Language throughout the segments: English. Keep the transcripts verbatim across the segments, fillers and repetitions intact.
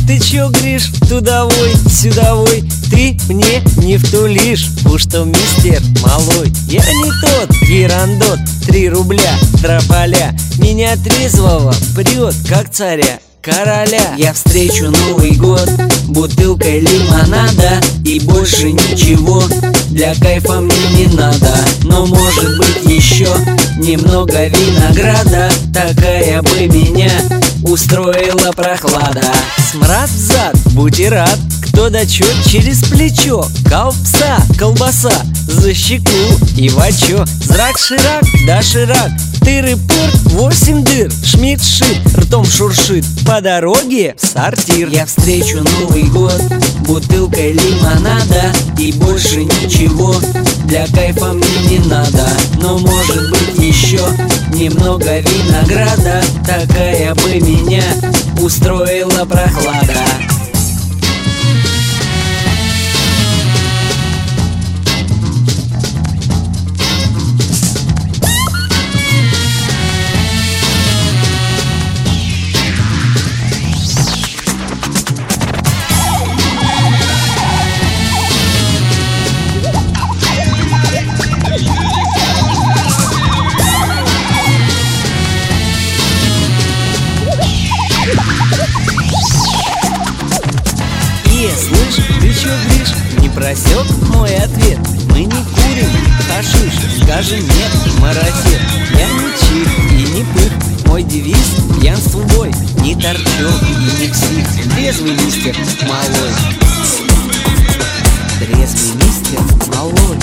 Ты чё, Гриш, тудовой, сюдовой? Ты мне не втулишь, уж что, мистер малой. Я не тот герандот, три рубля, трополя. Меня трезвого прет, как царя, короля. Я встречу Новый год бутылкой лимонада, и больше ничего для кайфа мне не надо. Но может быть еще немного винограда, такая бы меня устроила прохлада. Смрад взад, будь и рад, кто да чё через плечо. Колбаса, колбаса, за щеку и вачо. Зрак-ширак, да ширак, тыры-пыр, восемь дыр. Шмидт-шит, ртом шуршит, по дороге в сортир. Я встречу Новый год бутылкой лимонада, и больше ничего для кайфа мне не надо. Но может быть еще немного винограда, такая бы меня устроила прохлада. Слышь, ты чё, Гриш, не просек мой ответ? Мы не курим хашиш, скажем нет, марафет. Я не чик и не пых, мой девиз пьянству бой. Не торчок и не псих, трезвый мистер малой. Трезвый мистер малой.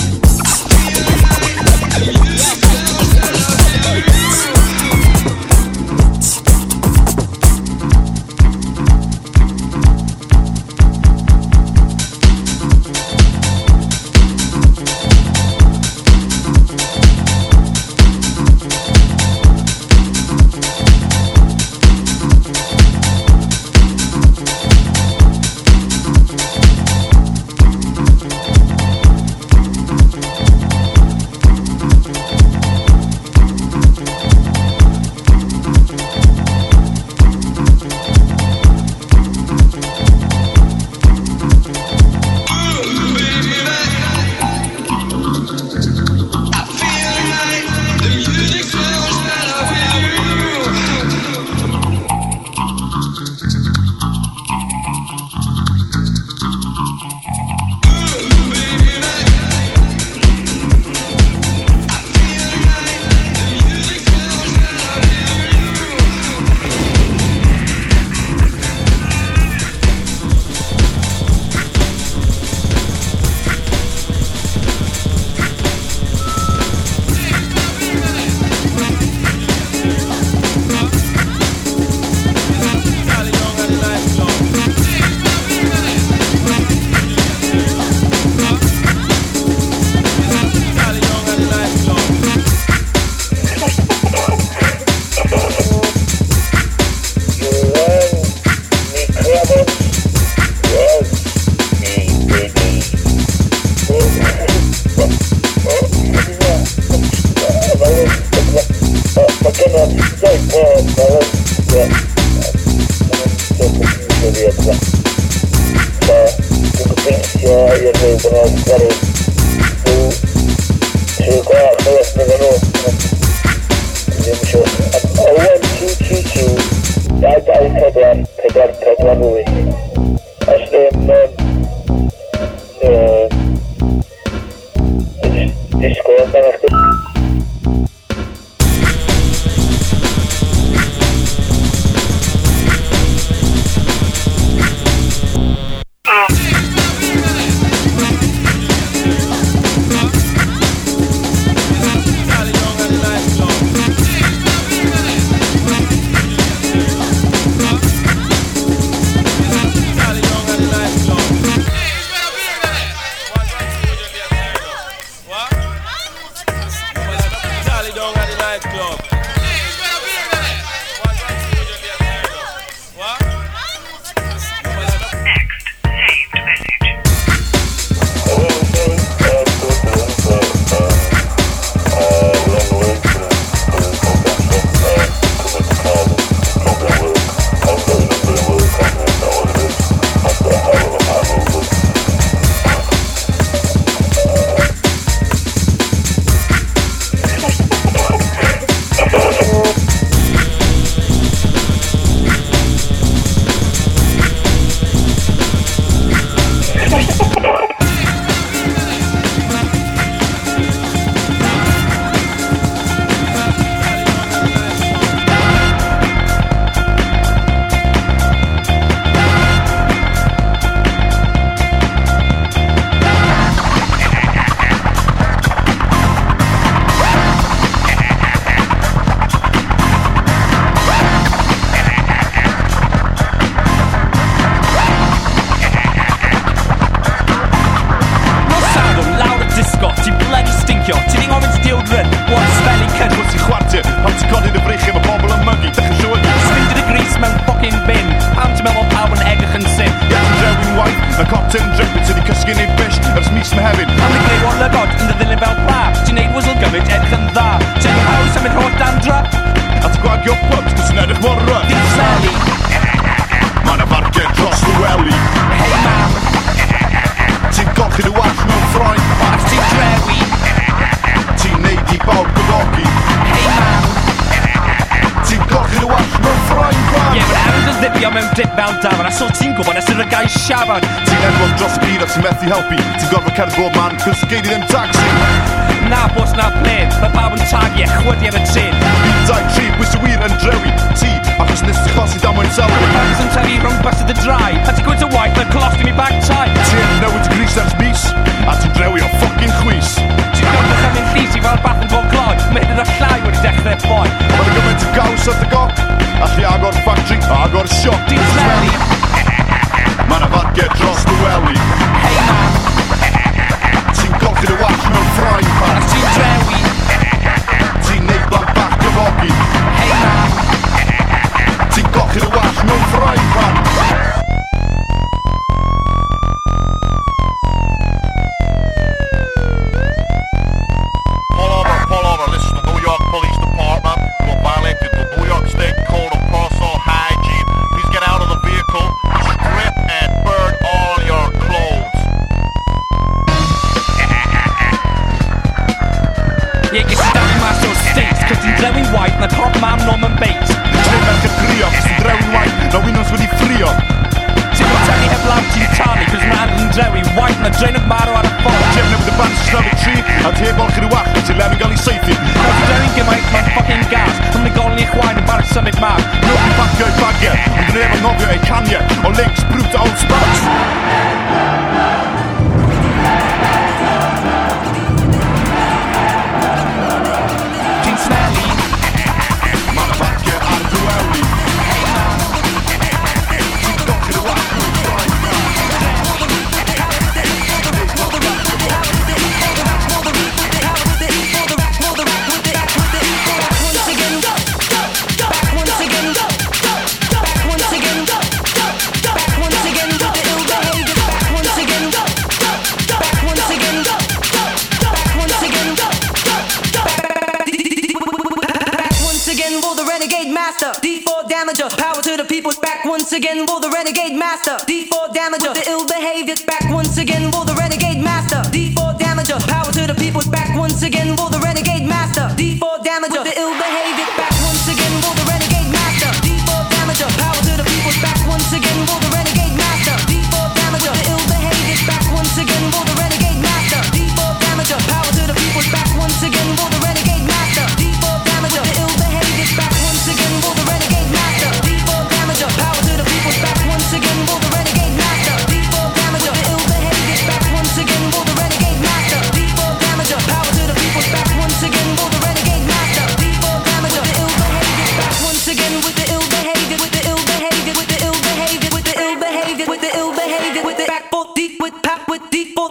mewn dip mewn dafod, a so ti'n gwybod nes ydych gael siafod. Ti'n enwog dros y byd a ti'n methu helpu. Ti'n gorfod cerdd bob man, cos gei di ddim taxi. Na bws na plen, mae bab yn tagi e chwydi ar y tyn. Un, dau, tri, pwy sy'n wir yn drewi ti, achos nes ti chosi damwain sylwi. Agus yn tyfu rhwng bus y drai, a ti'n gwynt y waith na'n colosti mi bag tai. Ti'n newid y gris ers mis, a ti'n drewi o ffocin chwys. Ti'n gwybod yn mynd llys i fel bath yn bod gloi, mae hyd yn y llai wedi dechrau ffoi. Mae'n gymaint o gaws at y gop, allu agor ffactri, agor siop. Ti'n smelly, Mae'n afadged dros dy weli. hei na, Ti'n golchi'r y wach mewn ffrain a pan. ti'n drewi, Ti'n neud blan bach gyfogi. hei na. Ti'n golchi'r y wach mewn ffrain pan. Pull over, pull over. This is the New York Police Department. You have violated the New York State Code of Personal Hygiene. Please get out of the vehicle, strip and burn all your clothes. Ie, ges i dami mas o'r States, cos ti'n drewi'n waith na cop mam Norman Bates. Ti'n merch y grio, cos ti'n drewin waith, na winos wedi ffrio. Ti'n gwybod tynnu heb law ti'n talu, cos mae'n yn drewi waith na drein y marw ar y ffordd. Ti'n newid y band sy'n y tri, a ti'n heb olchi'r y wach, ti'n len yn gael ei seithi. Na ti'n drewi'n gymaint mewn ffocin gas, yn mynd golni i chwain yn barod symud mag. Nwch yn pacio eu bagiau, ond yn ef anghofio eu caniau, o links brwt a old spots. Ti'n smelly, Mae'n afadged ar dy weli. Ti'n golchi'r y wach mewn ffrain pan. D four damager, power to the people. Back once again, will the renegade master. D four damager, with the ill behavior. Back once again, will the renegade master. D four damager, power to the people. Back once again, will the renegade master. D four damager, with the ill behavior. Back once again, will the renegade master. D four damager, power to the people. Back once again, will the renegade master. D four damager, with the ill behavior. Back once again, will the renegade master. D four damager, power to the people. Back once again, will the renegade master. D four damager, with the ill behavior. Back once again, will the renegade master. D four damager, power to the people. Back once again, will the renegade master. D four damager, with the ill behavior. Back once again, will the renegade master. D four damager, power to the people. Back once again, will the renegade master. D four damager, with the ill behavior. Back once again with the ill behavior, with the ill behavior, with the ill behavior, with the ill behavior, with the ill behavior, with the back foot deep with pop with deep foot.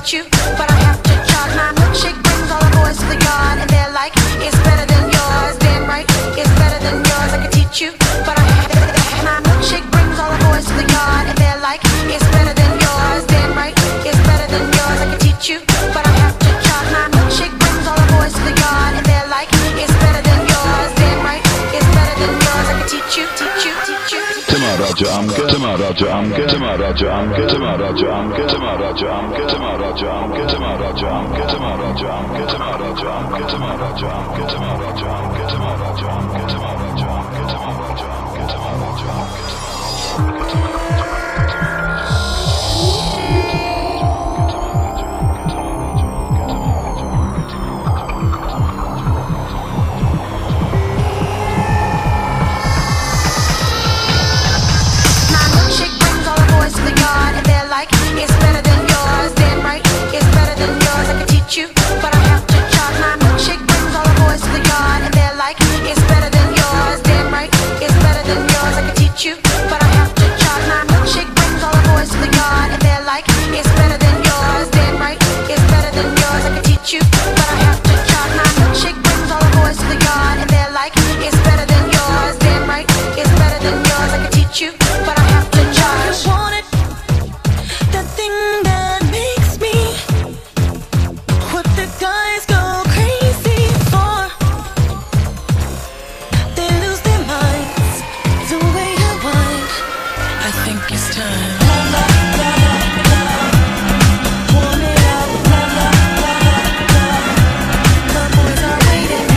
teach you, but I have to charge. My milkshake brings all the boys to the yard, and they're like, it's better than yours. Damn right, it's better than yours. I can teach you, but I have to. My milkshake brings all the boys to the yard, and they're like, it's better than yours. Damn right, it's better than yours. I can teach you, but I have to charge. My milkshake brings all the boys to the yard, and they're like, it's better than yours. Damn right, it's better than yours. I can teach you, teach you, teach you. Raja amke, Tima Raja amke, Tima Raja amke, Tima Raja amke, Tima Raja amke, Tima Raja amke, Tima Raja amke, Tima Raja amke, Tima Raja amke, Tima Raja amke, Tima Raja amke, Tima Raja amke, Tima Raja amke, Tima Raja amke, Tima Raja amke, Tima Raja amke. It's better than yours, damn right, it's better than yours. I can teach you, but I have to charge. My milkshake brings all the boys to the yard, and they're like, it's better than yours, damn right, it's better than yours. I can teach you, but I have to charge. My milkshake brings all the boys to the yard, and they're like, it's better than yours, damn right, it's better than yours. I can teach you, but I have to charge. My milkshake brings all the boys to the yard, and they're like, it's better than yours, damn right, it's better than yours. I can teach you, but I have to charge. The thing that makes me what the guys go crazy for. They lose their minds the way you want. I think it's time. Warm it up. The boys are waiting.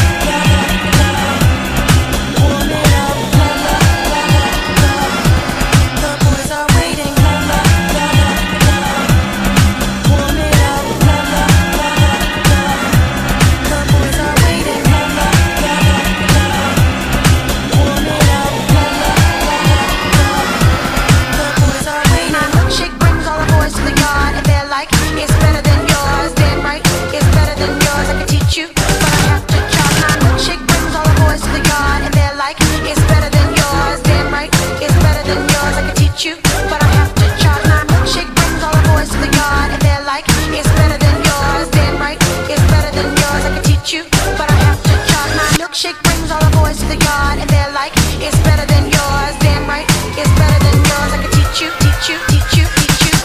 Warm it up. The boys are waiting. It's better than yours, damn right, it's better than yours. I can teach you, but I have to charge. My milkshake brings all the boys to the yard, and they're like, it's better than yours, damn right, it's better than yours. I can teach you, but I have to charge. My milkshake brings all the boys to the yard, and they're like, it's better than yours, damn right, it's better than yours. I can teach you, but I have to charge. My milkshake brings all the boys to the yard, and they're like, it's better than yours, damn right, it's better than yours. I can teach you, teach you, teach you, teach you.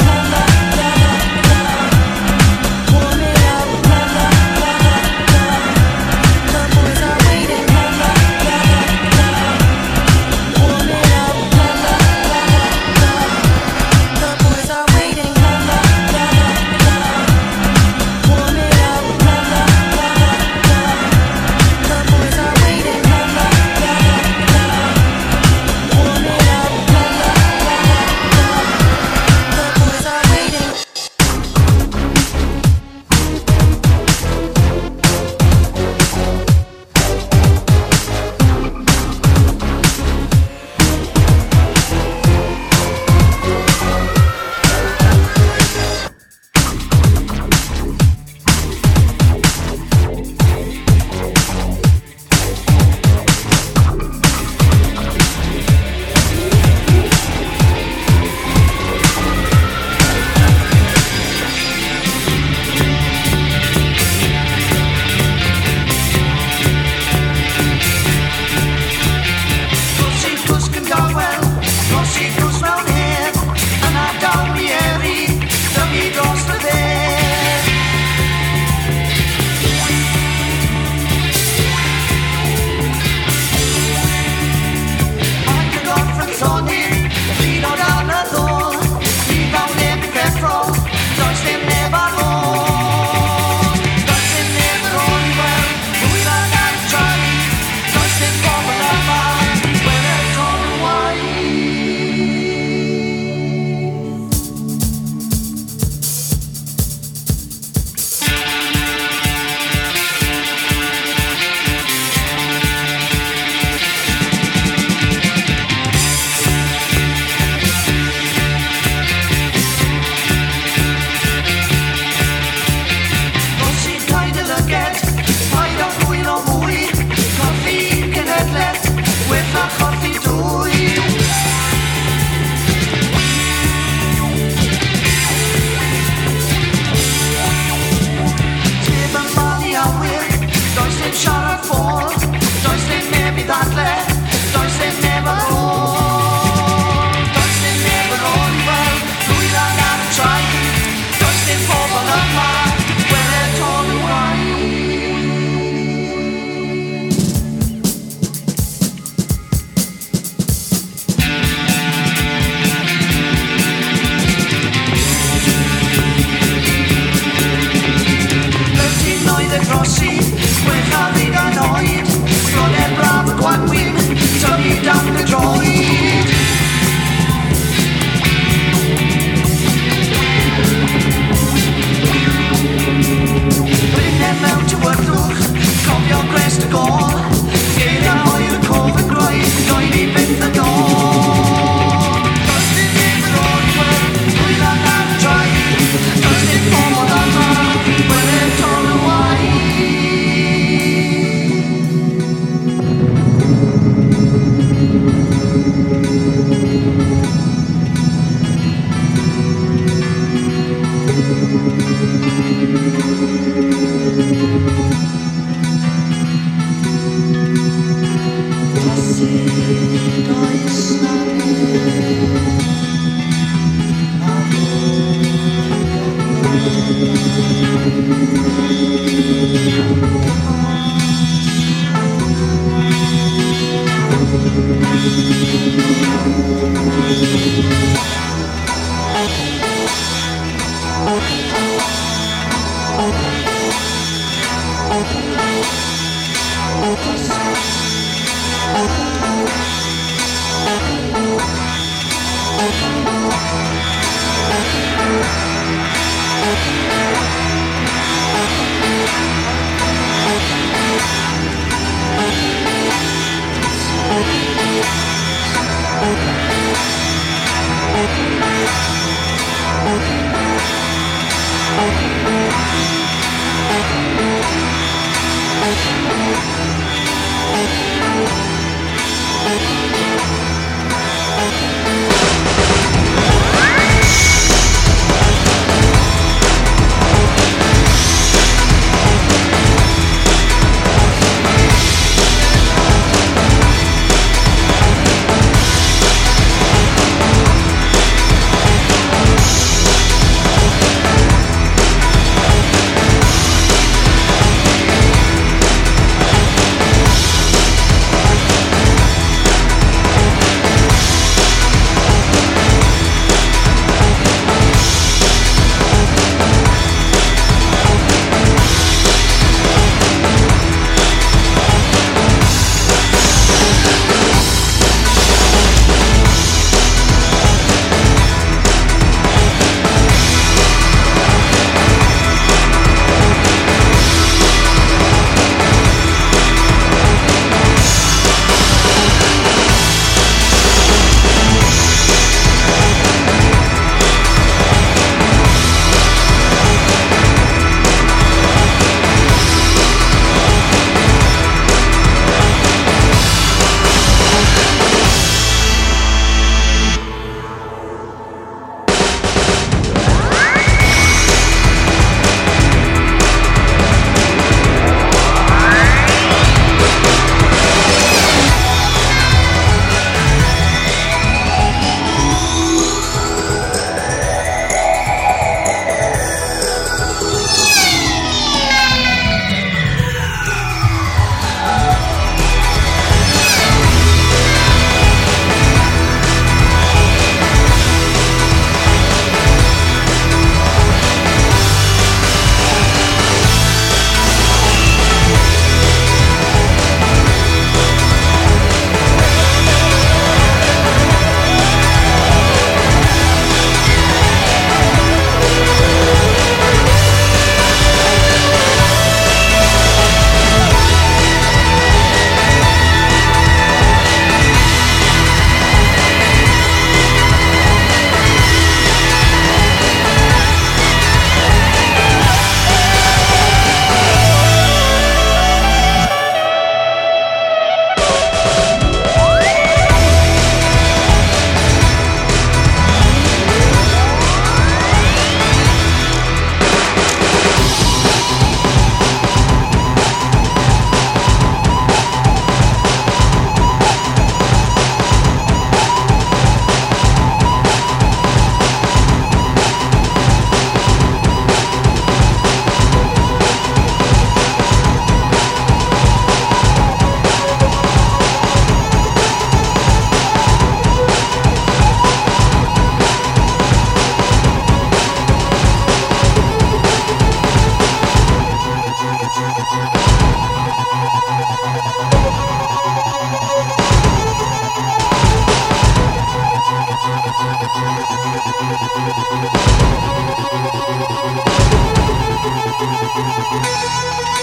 Thank you.